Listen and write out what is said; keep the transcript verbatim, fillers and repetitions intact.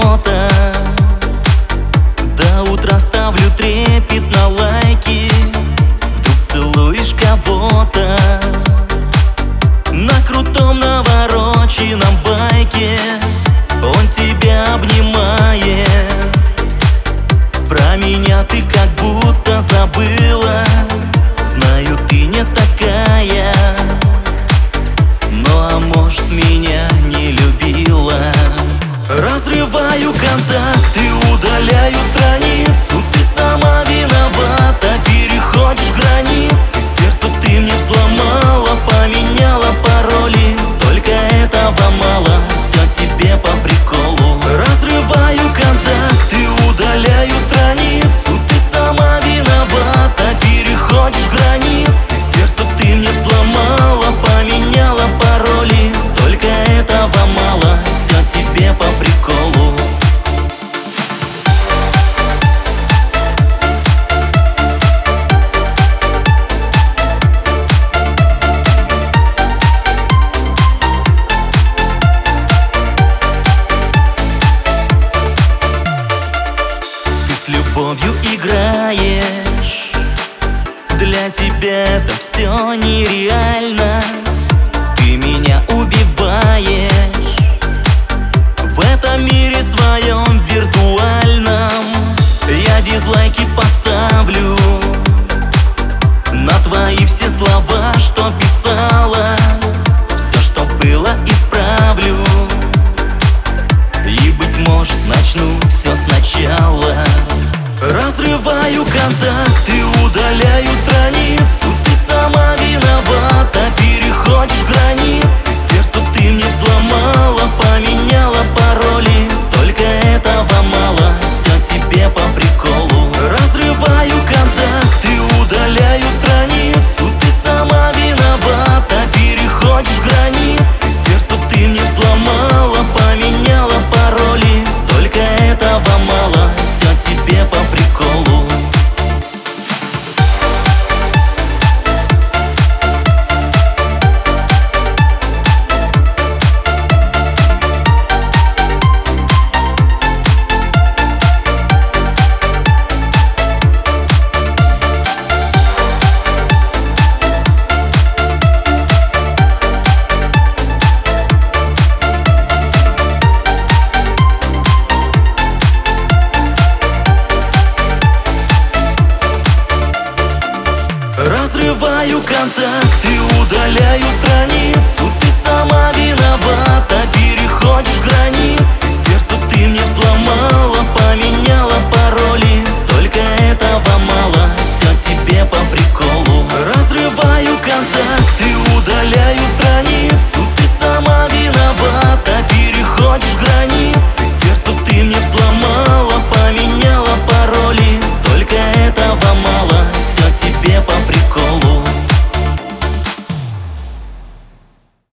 фото. До утра ставлю трепет на лайки. Вдруг целуешь кого-то на крутом навороченном байке. Он тебя обнимает. Про меня ты как будто забыла. Знаю, ты не такая. Ну а может, меня не любила. Разрываю контакты, удаляю страницу. Ты сама виновата, переходишь границы. Сердце ты мне взломала, поменяла пароли. Только этого мало, все тебе по приколу. Разрываю контакты, удаляю страницу. Ты сама виновата, переходишь границы. Сердце ты мне взломала, поменяла пароли. Только этого мало, все тебе по приколу. С любовью играешь. Для тебя это все нереально. Ты меня убиваешь. В этом мире своем виртуальном я дизлайки поставлю на твои все слова, что писала. Все, что было и